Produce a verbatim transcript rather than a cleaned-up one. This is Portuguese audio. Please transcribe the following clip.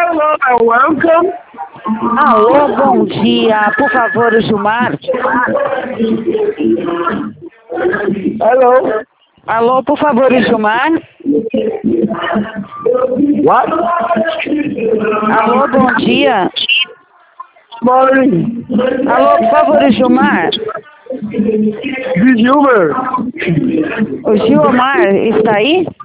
Hello, and welcome. Alô, bom dia. Por favor, o Gilmar. Hello. Alô, por favor, o Gilmar. What? Alô, bom dia. Morning. Alô, por favor, o Gilmar. The Gilmer. O Gilmar está aí?